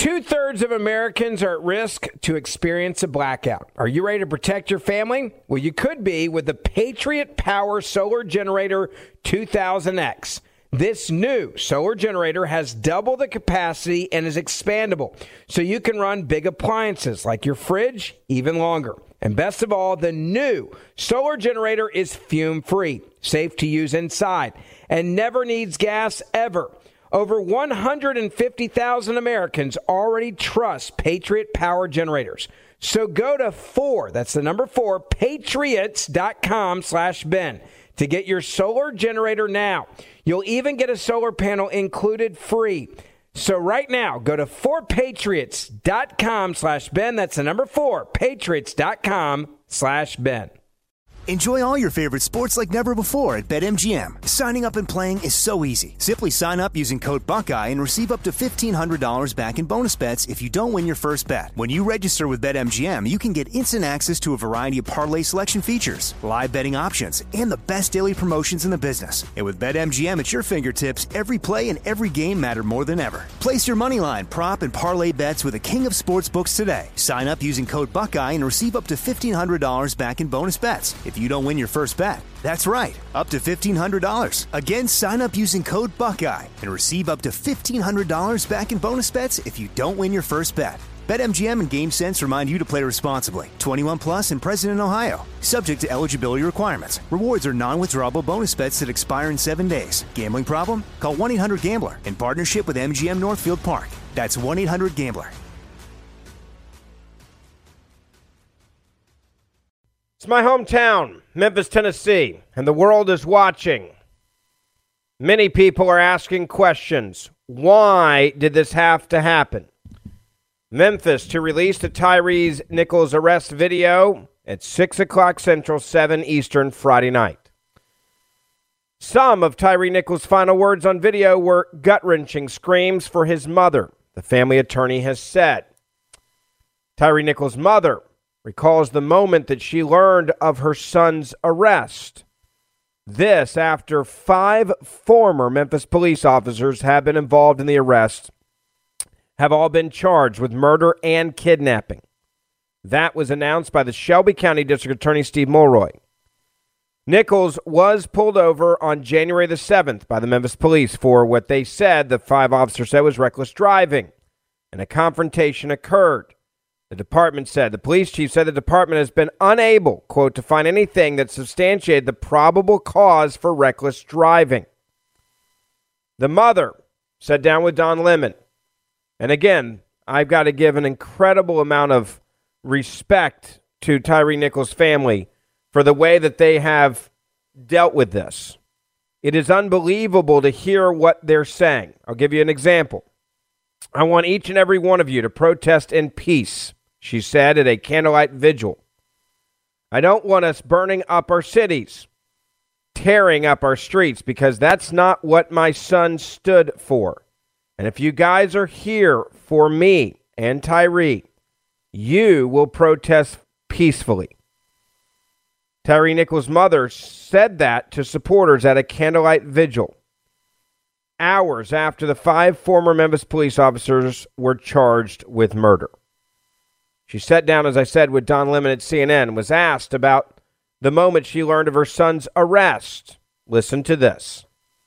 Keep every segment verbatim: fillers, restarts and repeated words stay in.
Two-thirds of Americans are at risk to experience a blackout. Are you ready to protect your family? Well, you could be with the Patriot Power Solar Generator two thousand X. This new solar generator has double the capacity and is expandable, so you can run big appliances like your fridge even longer. And best of all, the new solar generator is fume-free, safe to use inside, and never needs gas ever. Over one hundred fifty thousand Americans already trust Patriot Power Generators. So go to four, that's the number four, patriots.com slash Ben to get your solar generator now. You'll even get a solar panel included free. So right now, go to four patriots.com slash Ben. That's the number four, patriots.com slash Ben. Enjoy all your favorite sports like never before at BetMGM. Signing up and playing is so easy. Simply sign up using code Buckeye and receive up to fifteen hundred dollars back in bonus bets if you don't win your first bet. When you register with BetMGM, you can get instant access to a variety of parlay selection features, live betting options, and the best daily promotions in the business. And with BetMGM at your fingertips, every play and every game matter more than ever. Place your moneyline, prop, and parlay bets with the king of sportsbooks today. Sign up using code Buckeye and receive up to fifteen hundred dollars back in bonus bets if you don't win your first bet. That's right, up to fifteen hundred dollars. Again, sign up using code Buckeye and receive up to fifteen hundred dollars back in bonus bets if you don't win your first bet. BetMGM and GameSense remind you to play responsibly. twenty-one plus and present in Ohio. Subject to eligibility requirements. Rewards are non-withdrawable bonus bets that expire in seven days. Gambling problem? Call one eight hundred gambler in partnership with M G M Northfield Park. That's one eight hundred gambler. It's my hometown, Memphis, Tennessee, and the world is watching. Many people are asking questions. Why did this have to happen? Memphis to release the Tyree Nichols arrest video at six o'clock Central, seven Eastern, Friday night. Some of Tyree Nichols' final words on video were gut-wrenching screams for his mother, the family attorney has said. Tyree Nichols' mother recalls the moment that she learned of her son's arrest. This after five former Memphis police officers have been involved in the arrest, have all been charged with murder and kidnapping. That was announced by the Shelby County District Attorney Steve Mulroy. Nichols was pulled over on January the seventh by the Memphis police for what they said the five officers said was reckless driving, and a confrontation occurred. The department said, the police chief said the department has been unable, quote, to find anything that substantiated the probable cause for reckless driving. The mother sat down with Don Lemon. And again, I've got to give an incredible amount of respect to Tyree Nichols' family for the way that they have dealt with this. It is unbelievable to hear what they're saying. I'll give you an example. I want each and every one of you to protest in peace, she said at a candlelight vigil. I don't want us burning up our cities, tearing up our streets, because that's not what my son stood for. And if you guys are here for me and Tyree, you will protest peacefully. Tyree Nichols' mother said that to supporters at a candlelight vigil, hours after the five former Memphis police officers were charged with murder. She sat down, as I said, with Don Lemon at C N N and was asked about the moment she learned of her son's arrest. Listen to this.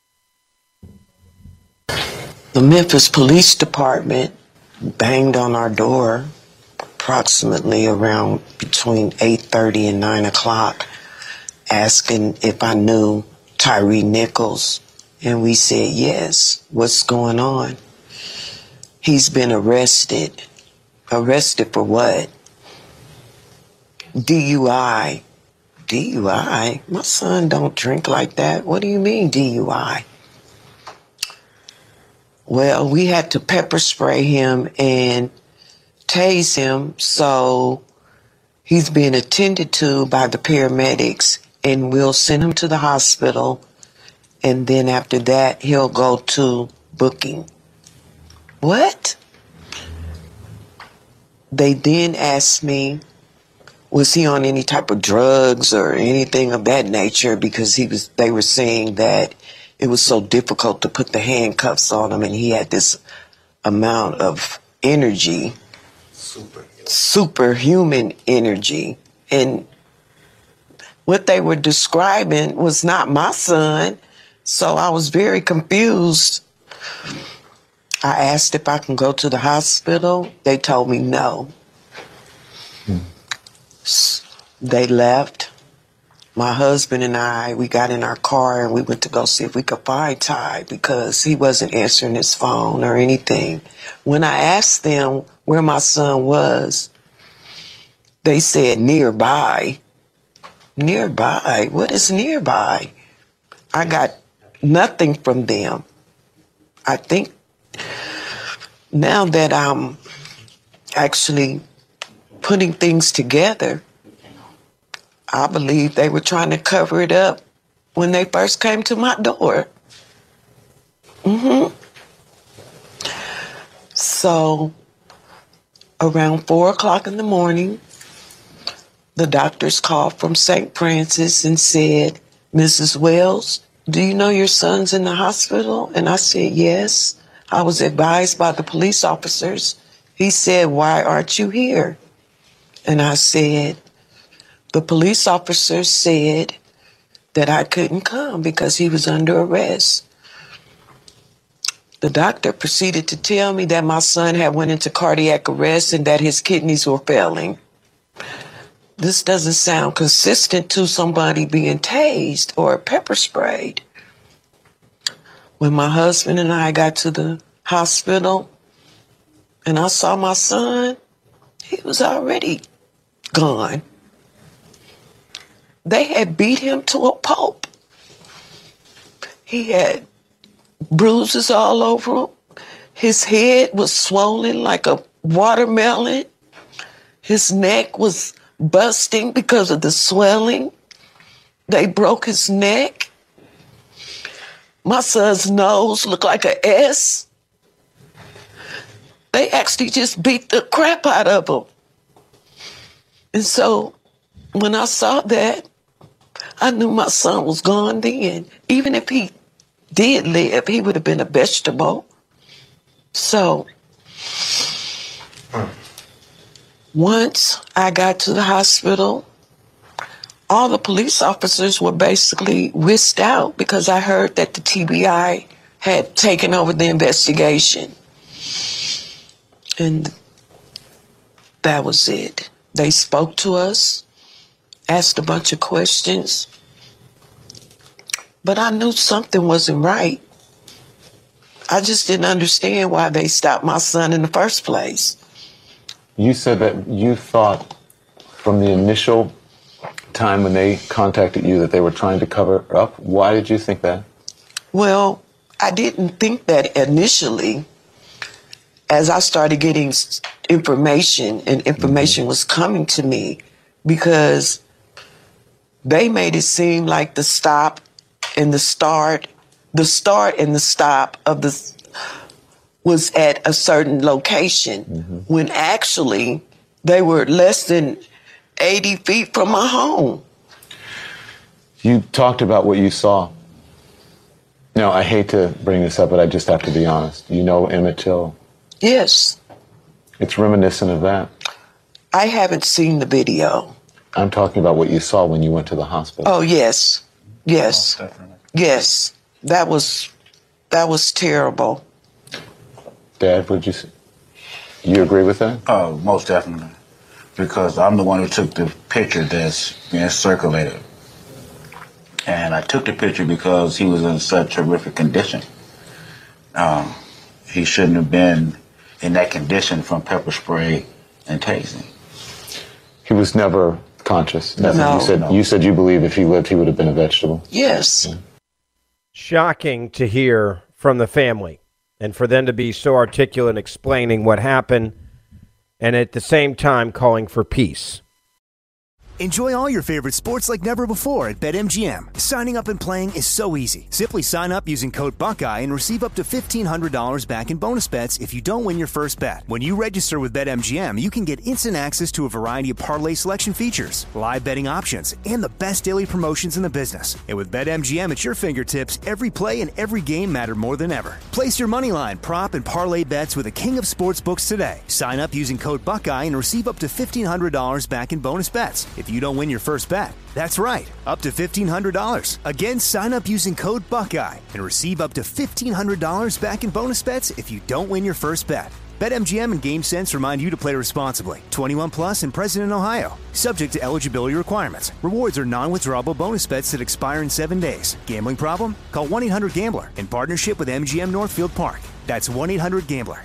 The Memphis Police Department banged on our door approximately around between eight thirty and nine o'clock, asking if I knew Tyree Nichols. And we said, yes. What's going on? He's been arrested. Arrested for what? D U I. D U I? My son don't drink like that. What do you mean D U I? Well, we had to pepper spray him and tase him, so he's being attended to by the paramedics, and we'll send him to the hospital, and then after that, he'll go to booking. What? They then asked me, was he on any type of drugs or anything of that nature, because he was. They were saying that it was so difficult to put the handcuffs on him, and he had this amount of energy, super superhuman energy. And what they were describing was not my son, so I was very confused. I asked if I can go to the hospital. They told me no. Hmm. They left. My husband and I, we got in our car and we went to go see if we could find Ty because he wasn't answering his phone or anything. When I asked them where my son was, they said nearby. Nearby? What is nearby? I got nothing from them. I think now that I'm actually putting things together, I believe they were trying to cover it up when they first came to my door. Mm-hmm. So around four o'clock in the morning, the doctors called from Saint Francis and said, Missus Wells, do you know your son's in the hospital? And I said, yes. I was advised by the police officers. He said, why aren't you here? And I said, the police officer said that I couldn't come because he was under arrest. The doctor proceeded to tell me that my son had went into cardiac arrest and that his kidneys were failing. This doesn't sound consistent to somebody being tased or pepper sprayed. When my husband and I got to the hospital and I saw my son, he was already gone. They had beat him to a pulp. He had bruises all over him. His head was swollen like a watermelon. His neck was busting because of the swelling. They broke his neck. My son's nose looked like an S. They actually just beat the crap out of him. And so when I saw that, I knew my son was gone then. Even if he did live, he would have been a vegetable. So once I got to the hospital, all the police officers were basically whisked out because I heard that the T B I had taken over the investigation. And that was it. They spoke to us, asked a bunch of questions, but I knew something wasn't right. I just didn't understand why they stopped my son in the first place. You said that you thought from the initial time when they contacted you that they were trying to cover up. Why did you think that? Well, I didn't think that initially. As I started getting information and information mm-hmm. was coming to me, because they made it seem like the stop and the start, the start and the stop of the was at a certain location, mm-hmm. when actually they were less than eighty feet from my home. You talked about what you saw. Now, I hate to bring this up, but I just have to be honest. You know Emmett Till? Yes. It's reminiscent of that. I haven't seen the video. I'm talking about what you saw when you went to the hospital. Oh, yes. Yes. Oh, definitely. Yes. That was, that was terrible. Dad, would you say? You agree with that? Oh, most definitely. Because I'm the one who took the picture that's being circulated. And I took the picture because he was in such horrific condition. Um, he shouldn't have been in that condition from pepper spray and tasing. He was never conscious. No. You said, no. you said you believe if he lived, he would have been a vegetable. Yes. Yeah. Shocking to hear from the family and for them to be so articulate explaining what happened and at the same time calling for peace. Enjoy all your favorite sports like never before at BetMGM. Signing up and playing is so easy. Simply sign up using code Buckeye and receive up to fifteen hundred dollars back in bonus bets if you don't win your first bet. When you register with BetMGM, you can get instant access to a variety of parlay selection features, live betting options, and the best daily promotions in the business. And with BetMGM at your fingertips, every play and every game matter more than ever. Place your moneyline, prop, and parlay bets with the king of sportsbooks today. Sign up using code Buckeye and receive up to fifteen hundred dollars back in bonus bets if you don't win your first bet. That's right, up to fifteen hundred dollars. Again, sign up using code Buckeye and receive up to fifteen hundred dollars back in bonus bets if you don't win your first bet. BetMGM and GameSense remind you to play responsibly. twenty-one plus and present in Ohio. Subject to eligibility requirements. Rewards are non-withdrawable bonus bets that expire in seven days. Gambling problem? Call one eight hundred gambler in partnership with M G M Northfield Park. That's one eight hundred gambler.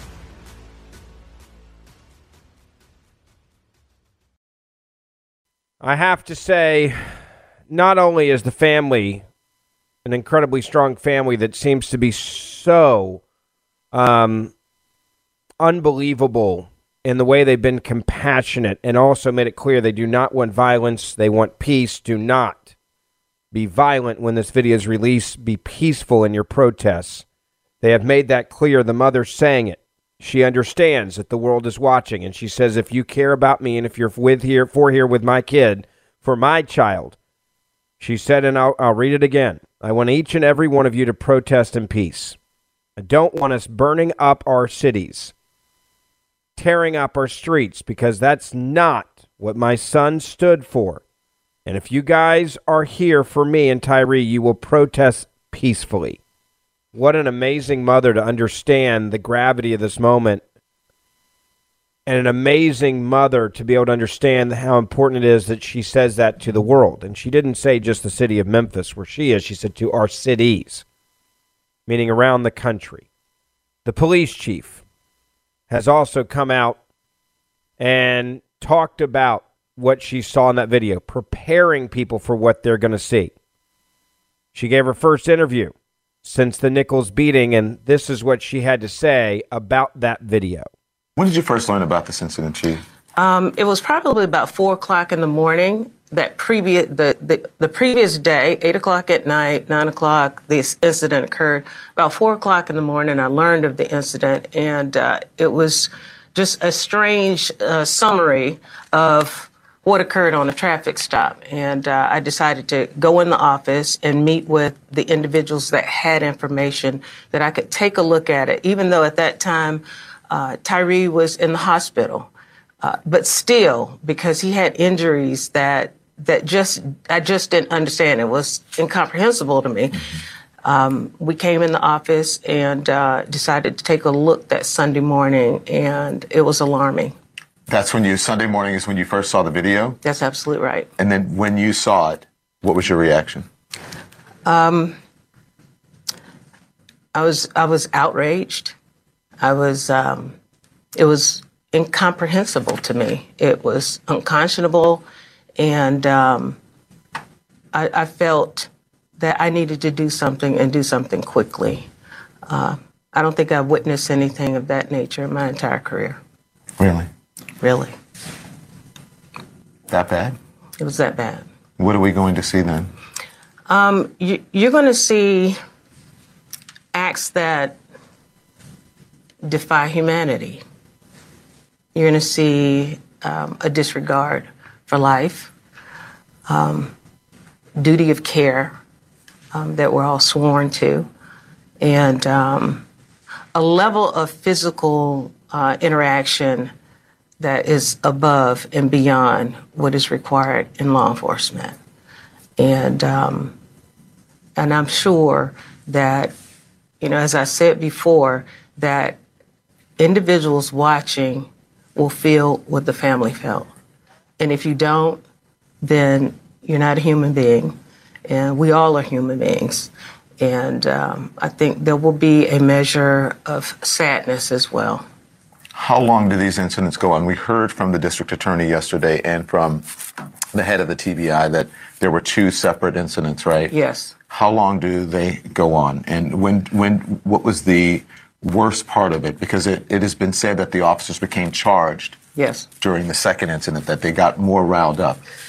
I have to say, not only is the family an incredibly strong family that seems to be so um, unbelievable in the way they've been compassionate and also made it clear they do not want violence, they want peace. Do not be violent when this video is released. Be peaceful in your protests. They have made that clear. The mother saying it. She understands that the world is watching, and she says, if you care about me and if you're with here for here with my kid, for my child, she said, and I'll, I'll read it again, I want each and every one of you to protest in peace. I don't want us burning up our cities, tearing up our streets, because that's not what my son stood for. And if you guys are here for me and Tyree, you will protest peacefully. What an amazing mother to understand the gravity of this moment, and an amazing mother to be able to understand how important it is that she says that to the world. And she didn't say just the city of Memphis where she is. She said to our cities, meaning around the country. The police chief has also come out and talked about what she saw in that video, preparing people for what they're going to see. She gave her first interview since the Nichols beating, and this is what she had to say about that video. When did you first learn about this incident, Chief? Um, it was probably about four o'clock in the morning. That previous the, the the previous day, eight o'clock at night, nine o'clock, this incident occurred. About four o'clock in the morning, I learned of the incident, and uh, it was just a strange uh, summary of what occurred on a traffic stop. And uh, I decided to go in the office and meet with the individuals that had information that I could take a look at it, even though at that time uh, Tyree was in the hospital. Uh, but still, because he had injuries that that just I just didn't understand. It was incomprehensible to me. Um, we came in the office and uh, decided to take a look that Sunday morning, and it was alarming. That's when you, Sunday morning is when you first saw the video? That's absolutely right. And then when you saw it, what was your reaction? Um, I was I was outraged. I was, um, it was incomprehensible to me. It was unconscionable, and um, I, I felt that I needed to do something and do something quickly. Uh, I don't think I've witnessed anything of that nature in my entire career. Really? Really. That bad? It was that bad. What are we going to see then? Um, you, you're going to see acts that defy humanity. You're going to see um, a disregard for life, um, duty of care um, that we're all sworn to, and um, a level of physical uh, interaction that is above and beyond what is required in law enforcement. And um, and I'm sure that, you know, as I said before, that individuals watching will feel what the family felt. And if you don't, then you're not a human being. And we all are human beings. And um, I think there will be a measure of sadness as well. How long do these incidents go on? We heard from the district attorney yesterday and from the head of the T B I that there were two separate incidents, right? Yes. How long do they go on? And when, when, what was the worst part of it? Because it, it has been said that the officers became charged Yes. during the second incident, that they got more riled up.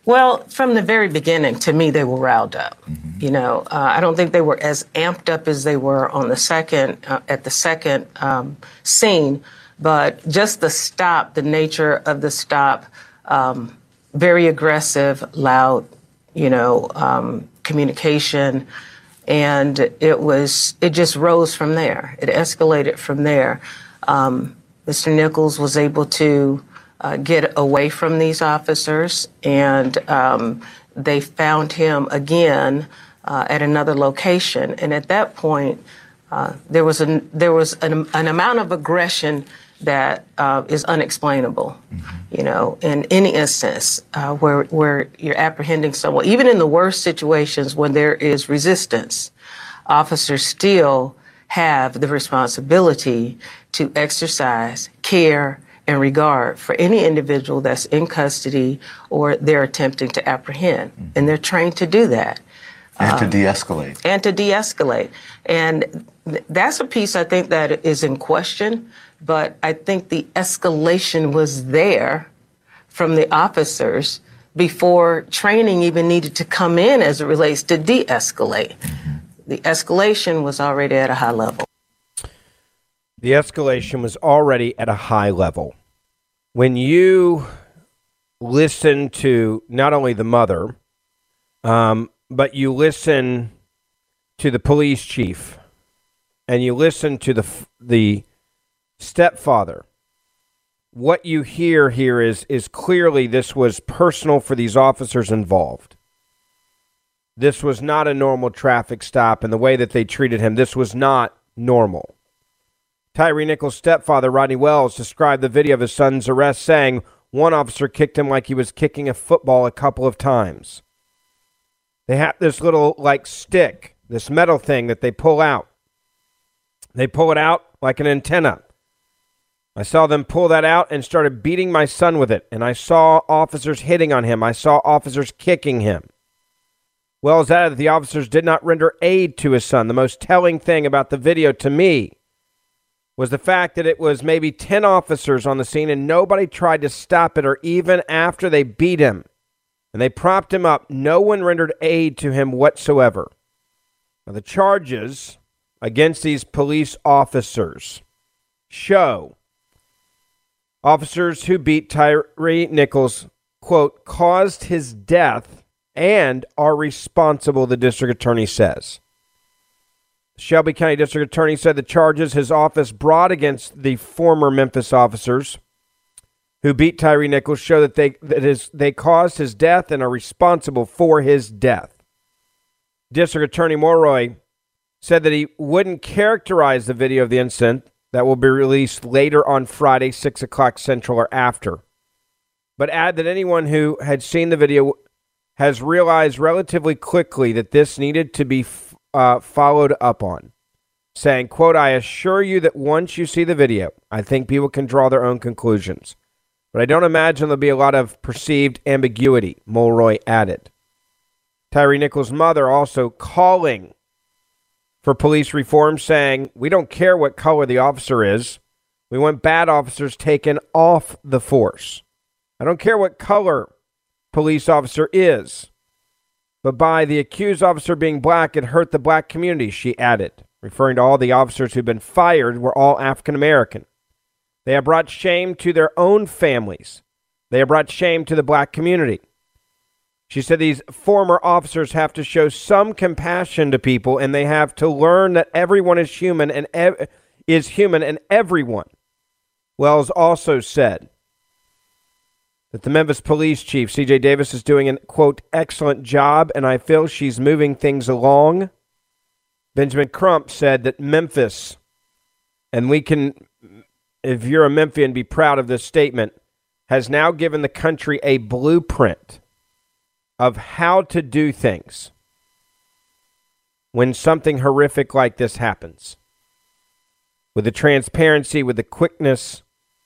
Well, from the very beginning, to me, they were riled up. Mm-hmm. You know, uh, I don't think they were as amped up as they were on the second, uh, at the second um, scene, but just the stop, the nature of the stop, um, very aggressive, loud, you know, um, communication, and it was, it just rose from there. It escalated from there. Um, Mister Nichols was able to Uh, get away from these officers, and um, they found him again uh, at another location. And at that point, uh, there was an there was an, an amount of aggression that uh, is unexplainable. Mm-hmm. You know, in any instance uh, where where you're apprehending someone, even in the worst situations when there is resistance, officers still have the responsibility to exercise care and regard for any individual that's in custody or they're attempting to apprehend. Mm-hmm. And they're trained to do that. And um, to de-escalate. And to de-escalate. And th- that's a piece I think that is in question, but I think the escalation was there from the officers before training even needed to come in as it relates to de-escalate. Mm-hmm. The escalation was already at a high level. The escalation was already at a high level. When you listen to not only the mother, um, but you listen to the police chief, and you listen to the the stepfather, what you hear here is is clearly this was personal for these officers involved. This was not a normal traffic stop, and the way that they treated him, this was not normal. Tyre Nichols' stepfather, Rodney Wells, described the video of his son's arrest, saying one officer kicked him like he was kicking a football a couple of times. They have this little, like, stick, this metal thing that they pull out. They pull it out like an antenna. I saw them pull that out and started beating my son with it, and I saw officers hitting on him. I saw officers kicking him. Wells added that the officers did not render aid to his son. The most telling thing about the video to me was the fact that it was maybe ten officers on the scene and nobody tried to stop it, or even after they beat him and they propped him up, no one rendered aid to him whatsoever. Now, the charges against these police officers show officers who beat Tyre Nichols, quote, caused his death and are responsible, the district attorney says. Shelby County District Attorney said the charges his office brought against the former Memphis officers who beat Tyre Nichols show that they that is they caused his death and are responsible for his death. District Attorney Mulroy said that he wouldn't characterize the video of the incident that will be released later on Friday, six o'clock Central or after, but add that anyone who had seen the video has realized relatively quickly that this needed to be Uh, followed up on, saying, quote, I assure you that once you see the video, I think people can draw their own conclusions. But I don't imagine there'll be a lot of perceived ambiguity, Mulroy added. Tyre Nichols' mother also calling for police reform, saying, we don't care what color the officer is. We want bad officers taken off the force. I don't care what color police officer is. But by the accused officer being black, it hurt the black community, she added, referring to all the officers who've been fired were all African American. They have brought shame to their own families. They have brought shame to the black community. She said these former officers have to show some compassion to people, and they have to learn that everyone is human and ev- is human and everyone. Wells also said that the Memphis police chief, C J Davis, is doing an, quote, excellent job, and I feel she's moving things along. Benjamin Crump said that Memphis, and we can, if you're a Memphian, be proud of this statement, has now given the country a blueprint of how to do things when something horrific like this happens. With the transparency, with the quickness,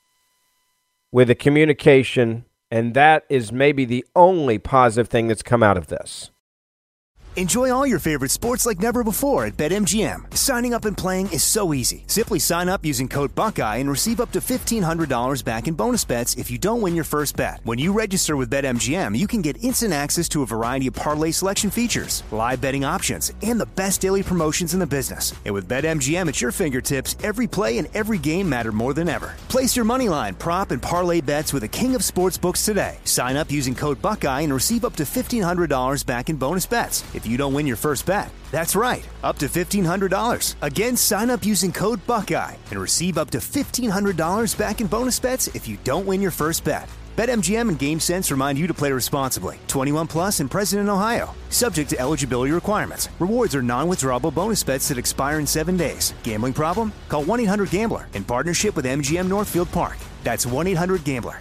with the communication. And that is maybe the only positive thing that's come out of this. Enjoy all your favorite sports like never before at BetMGM. Signing up and playing is so easy. Simply sign up using code Buckeye and receive up to fifteen hundred dollars back in bonus bets if you don't win your first bet. When you register with BetMGM, you can get instant access to a variety of parlay selection features, live betting options, and the best daily promotions in the business. And with BetMGM at your fingertips, every play and every game matter more than ever. Place your moneyline, prop, and parlay bets with the king of sportsbooks today. Sign up using code Buckeye and receive up to fifteen hundred dollars back in bonus bets if you don't win your first bet. That's right, up to fifteen hundred dollars. Again, sign up using code Buckeye and receive up to fifteen hundred dollars back in bonus bets if you don't win your first bet. BetMGM and GameSense remind you to play responsibly. twenty-one plus and present in Ohio. Subject to eligibility requirements. Rewards are non-withdrawable bonus bets that expire in seven days. Gambling problem? Call one eight hundred gambler in partnership with M G M Northfield Park. That's one eight hundred gambler.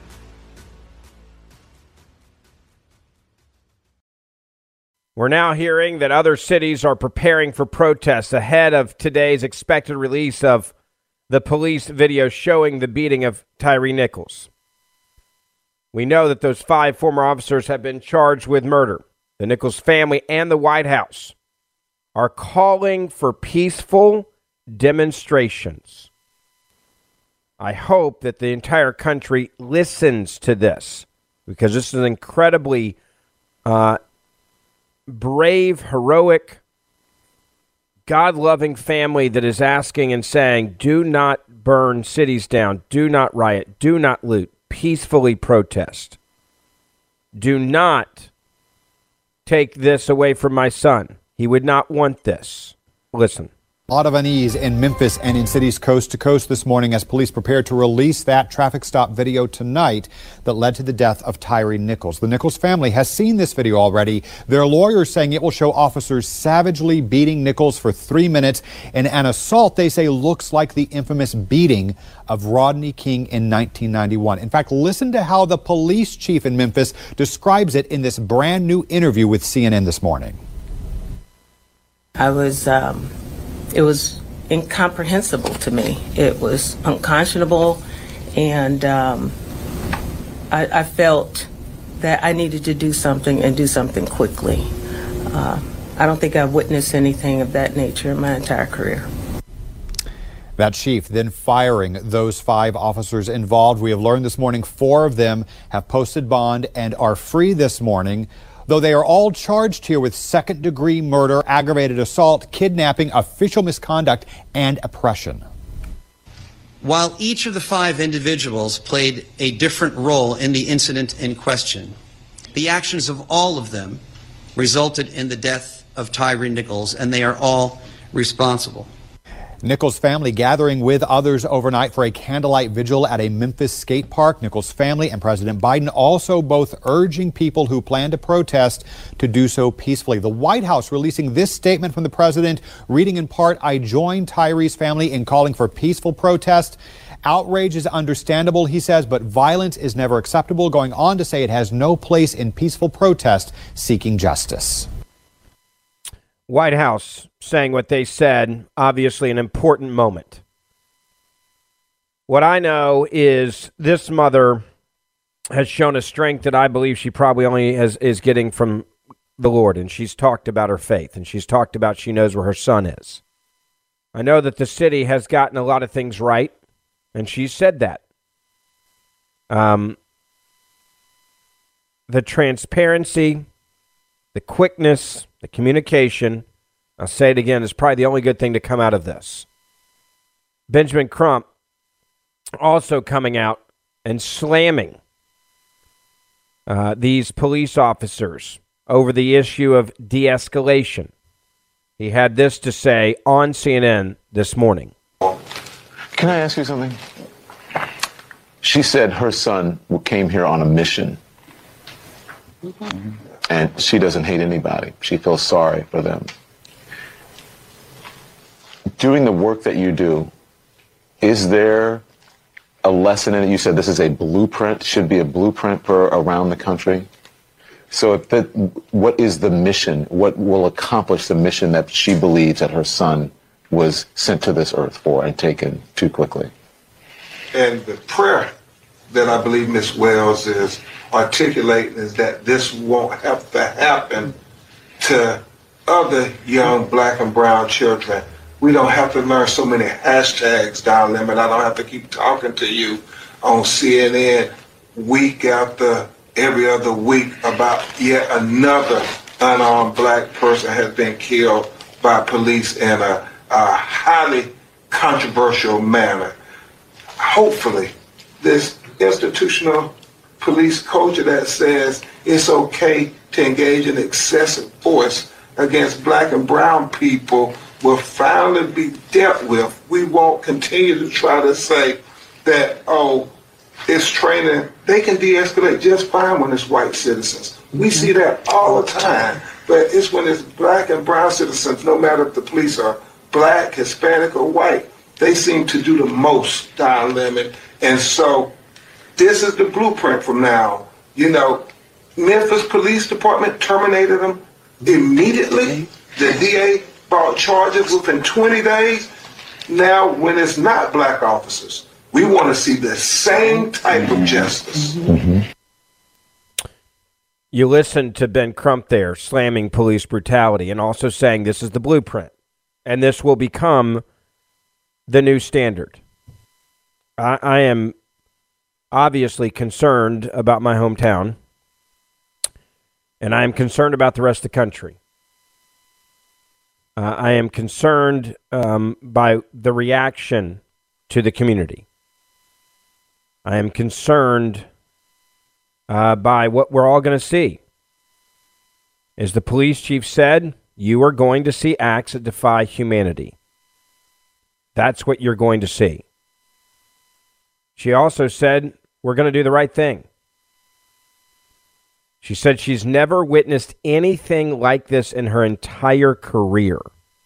We're now hearing that other cities are preparing for protests ahead of today's expected release of the police video showing the beating of Tyre Nichols. We know that those five former officers have been charged with murder. The Nichols family and the White House are calling for peaceful demonstrations. I hope that the entire country listens to this, because this is an incredibly uh, brave, heroic, God-loving family that is asking and saying, do not burn cities down, do not riot, do not loot, peacefully protest. Do not take this away from my son. He would not want this. Listen. A lot of unease in Memphis and in cities coast to coast this morning as police prepare to release that traffic stop video tonight that led to the death of Tyre Nichols. The Nichols family has seen this video already. Their lawyers saying it will show officers savagely beating Nichols for three minutes in an assault they say looks like the infamous beating of Rodney King in nineteen ninety-one. In fact, listen to how the police chief in Memphis describes it in this brand new interview with C N N this morning. I was... Um It was incomprehensible to me. It was unconscionable, and um, I, I felt that I needed to do something and do something quickly. Uh, I don't think I've witnessed anything of that nature in my entire career. That chief then firing those five officers involved. We have learned this morning four of them have posted bond and are free this morning, though they are all charged here with second-degree murder, aggravated assault, kidnapping, official misconduct, and oppression. While each of the five individuals played a different role in the incident in question, the actions of all of them resulted in the death of Tyre Nichols, and they are all responsible. Nichols' family gathering with others overnight for a candlelight vigil at a Memphis skate park. Nichols' family and President Biden also both urging people who plan to protest to do so peacefully. The White House releasing this statement from the president, reading in part, "I join Tyre's family in calling for peaceful protest. Outrage is understandable," he says, "but violence is never acceptable," going on to say it has no place in peaceful protest seeking justice. White House saying what they said, obviously an important moment. What I know is this mother has shown a strength that I believe she probably only has, is getting from the Lord, and she's talked about her faith, and she's talked about she knows where her son is. I know that the city has gotten a lot of things right, and she said that. Um, the transparency, the quickness, the communication, I'll say it again, is probably the only good thing to come out of this. Benjamin Crump also coming out and slamming uh, these police officers over the issue of de-escalation. He had this to say on C N N this morning. Can I ask you something? She said her son came here on a mission. Mm-hmm. And she doesn't hate anybody. She feels sorry for them. Doing the work that you do, is there a lesson in it? You said this is a blueprint, should be a blueprint for around the country. So if the, what is the mission? What will accomplish the mission that she believes that her son was sent to this earth for and taken too quickly? And the prayer that I believe Miz Wells is articulating is that this won't have to happen to other young black and brown children. We don't have to learn so many hashtags, Don Lemon. I don't have to keep talking to you on C N N week after every other week about yet another unarmed black person has been killed by police in a, a highly controversial manner. Hopefully, this institutional police culture that says it's okay to engage in excessive force against black and brown people will finally be dealt with. We won't continue to try to say that, oh, it's training. They can de-escalate just fine when it's white citizens. We see that all the time. But it's when it's black and brown citizens, no matter if the police are black, Hispanic, or white, they seem to do the most, Don Lemon. And so this is the blueprint from now. You know, Memphis Police Department terminated them immediately. The D A brought charges within twenty days. Now, when it's not black officers, we want to see the same type of justice. Mm-hmm. You listened to Ben Crump there slamming police brutality and also saying this is the blueprint and this will become the new standard. I, I am obviously concerned about my hometown, and I am concerned about the rest of the country. Uh, I am concerned um, by the reaction to the community. I am concerned uh, by what we're all going to see. As the police chief said, you are going to see acts that defy humanity. That's what you're going to see. She also said, we're going to do the right thing. She said she's never witnessed anything like this in her entire career.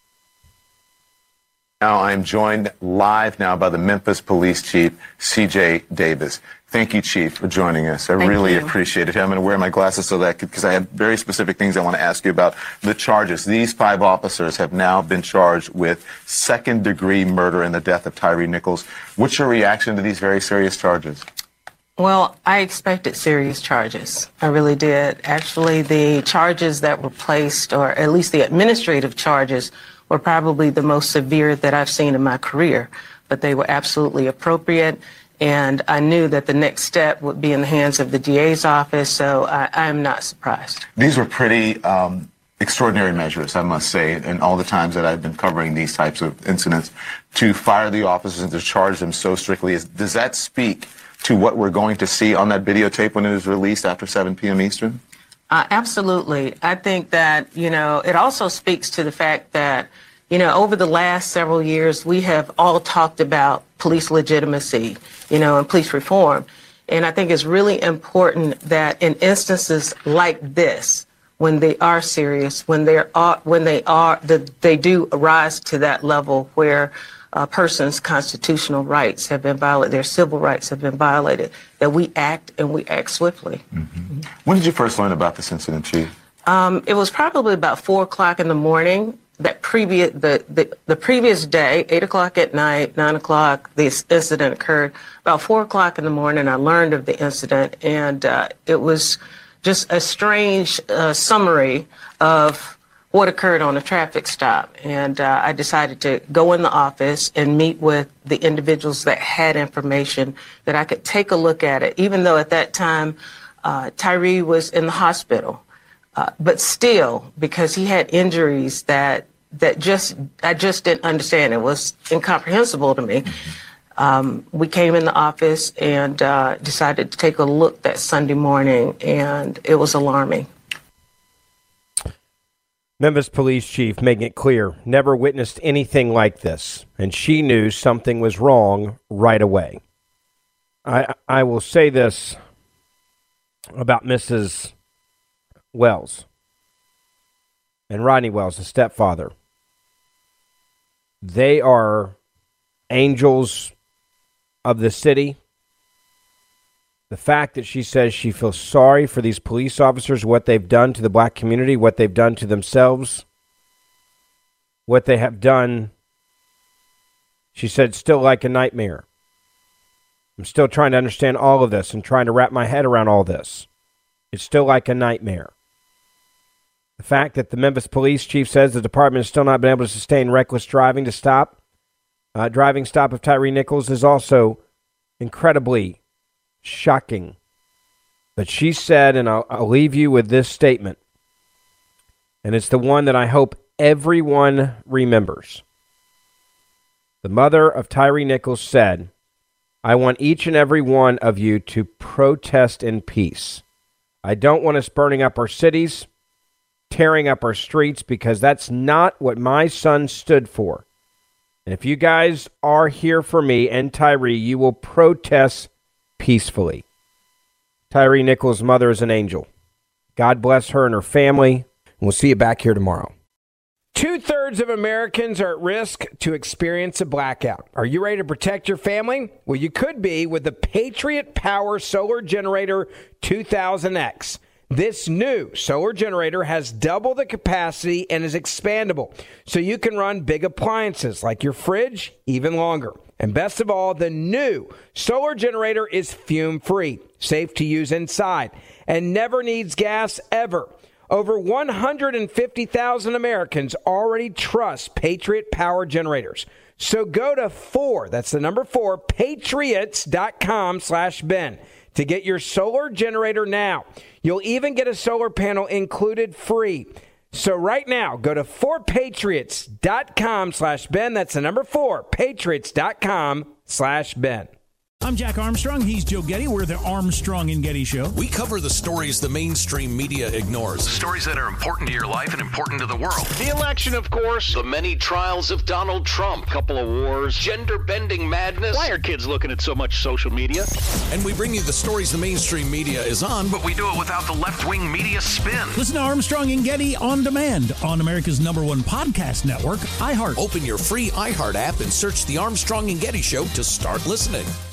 Now I'm joined live now by the Memphis Police Chief, C J Davis. Thank you, Chief, for joining us. I Thank really you. appreciate it. I'm going to wear my glasses so that because I have very specific things I want to ask you about the charges. These five officers have now been charged with second-degree murder in the death of Tyre Nichols. What's your reaction to these very serious charges? Well, I expected serious charges. I really did. Actually, the charges that were placed, or at least the administrative charges, were probably the most severe that I've seen in my career. But they were absolutely appropriate, and I knew that the next step would be in the hands of the D A's office, so I, I am not surprised. These were pretty um, extraordinary measures, I must say, in all the times that I've been covering these types of incidents, to fire the officers and to charge them so strictly. Is, does that speak to what we're going to see on that videotape when it is released after seven p.m. Eastern? Uh, absolutely. I think that, you know, it also speaks to the fact that, you know, over the last several years, we have all talked about police legitimacy, you know, and police reform. And I think it's really important that in instances like this, when they are serious, when they are, when they are, that they do rise to that level where a person's constitutional rights have been violated, their civil rights have been violated, that we act and we act swiftly. Mm-hmm. When did you first learn about this incident, Chief? Um, it was probably about four o'clock in the morning. That previous the, the the previous day, eight o'clock at night, nine o'clock, this incident occurred. About four o'clock in the morning, I learned of the incident, and uh, it was just a strange uh, summary of what occurred on a traffic stop. And uh, I decided to go in the office and meet with the individuals that had information that I could take a look at it, even though at that time uh, Tyre was in the hospital. Uh, but still, because he had injuries that that just I just didn't understand. It was incomprehensible to me. Um, we came in the office and uh, decided to take a look that Sunday morning, and it was alarming. Memphis Police Chief making it clear, never witnessed anything like this, and she knew something was wrong right away. I I will say this about Missus Wells and Rodney Wells, the stepfather. They are angels of the city. The fact that she says she feels sorry for these police officers, what they've done to the black community, what they've done to themselves, what they have done, she said, still like a nightmare. I'm still trying to understand all of this and trying to wrap my head around all this. It's still like a nightmare. The fact that the Memphis police chief says the department has still not been able to sustain reckless driving to stop, uh, driving stop of Tyre Nichols is also incredibly shocking. But she said, and I'll, I'll leave you with this statement, and it's the one that I hope everyone remembers. The mother of Tyre Nichols said, I want each and every one of you to protest in peace. I don't want us burning up our cities, tearing up our streets, because that's not what my son stood for. And if you guys are here for me and Tyre, you will protest peacefully. Tyre Nichols' mother is an angel. God bless her and her family. We'll see you back here tomorrow. Two-thirds of Americans are at risk to experience a blackout. Are you ready to protect your family? Well, you could be with the Patriot Power Solar Generator two thousand X. This new solar generator has double the capacity and is expandable, so you can run big appliances like your fridge even longer. And best of all, the new solar generator is fume-free, safe to use inside, and never needs gas ever. Over one hundred fifty thousand Americans already trust Patriot Power Generators. So go to four, that's the number four, patriots.com slash Ben to get your solar generator now. You'll even get a solar panel included free. So right now, go to four patriots.com slash Ben. That's the number four, patriots.com slash Ben. I'm Jack Armstrong. He's Joe Getty. We're the Armstrong and Getty Show. We cover the stories the mainstream media ignores. The stories that are important to your life and important to the world. The election, of course. The many trials of Donald Trump. Couple of wars. Gender-bending madness. Why are kids looking at so much social media? And we bring you the stories the mainstream media is on, but we do it without the left-wing media spin. Listen to Armstrong and Getty on demand on America's number one podcast network, iHeart. Open your free iHeart app and search the Armstrong and Getty Show to start listening.